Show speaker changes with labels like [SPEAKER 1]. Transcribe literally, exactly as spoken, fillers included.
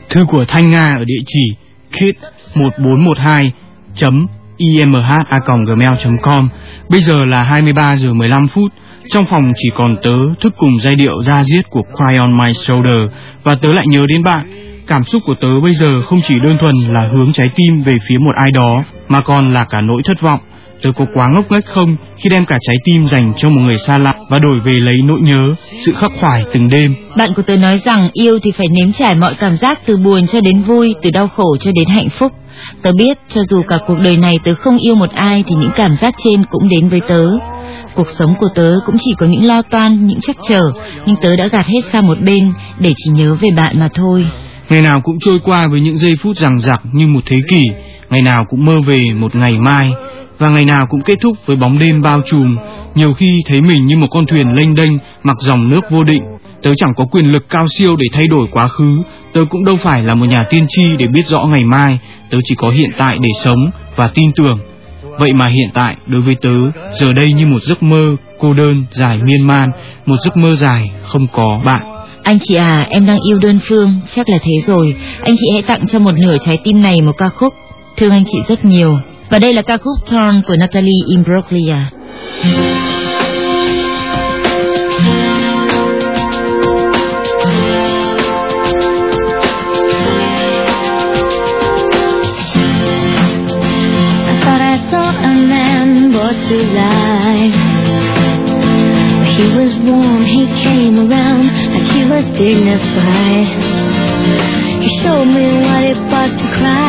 [SPEAKER 1] Thư của Thanh Nga ở địa chỉ kids một bốn một hai chấm imh a còng gmail chấm com. Bây giờ là hai mươi ba giờ mười lăm phút. Trong phòng chỉ còn tớ thức cùng giai điệu da diết của Cry on My Shoulder, và tớ lại nhớ đến bạn. Cảm xúc của tớ bây giờ không chỉ đơn thuần là hướng trái tim về phía một ai đó, mà còn là cả nỗi thất vọng. Tớ có quá ngốc nghếch không khi đem cả trái tim dành cho một người xa lạ và đổi về lấy nỗi nhớ, sự khắc khoải từng đêm.
[SPEAKER 2] Bạn của tớ nói rằng yêu thì phải nếm trải mọi cảm giác, từ buồn cho đến vui, từ đau khổ cho đến hạnh phúc. Tớ biết cho dù cả cuộc đời này tớ không yêu một ai thì những cảm giác trên cũng đến với tớ. Cuộc sống của tớ cũng chỉ có những lo toan, những trắc trở, nhưng tớ đã gạt hết sang một bên để chỉ nhớ về bạn mà thôi.
[SPEAKER 1] Ngày nào cũng trôi qua với những giây phút dằng dặc như một thế kỷ, ngày nào cũng mơ về một ngày mai, và ngày nào cũng kết thúc với bóng đêm bao trùm. Nhiều khi thấy mình như một con thuyền lênh đênh mặc dòng nước vô định. Tớ chẳng có quyền lực cao siêu để thay đổi quá khứ, tớ cũng đâu phải là một nhà tiên tri để biết rõ ngày mai. Tớ chỉ có hiện tại để sống và tin tưởng. Vậy mà hiện tại đối với tớ giờ đây như một giấc mơ cô đơn dài miên man, một giấc mơ dài không có bạn.
[SPEAKER 2] Anh chị à, em đang yêu đơn phương, chắc là thế rồi. Anh chị hãy tặng cho một nửa trái tim này một ca khúc. Thương anh chị rất nhiều. Và đây là ca khúc Torn của Natalie Imbruglia.
[SPEAKER 3] To life. He was warm, he came around like he was dignified. He showed me what it was to cry.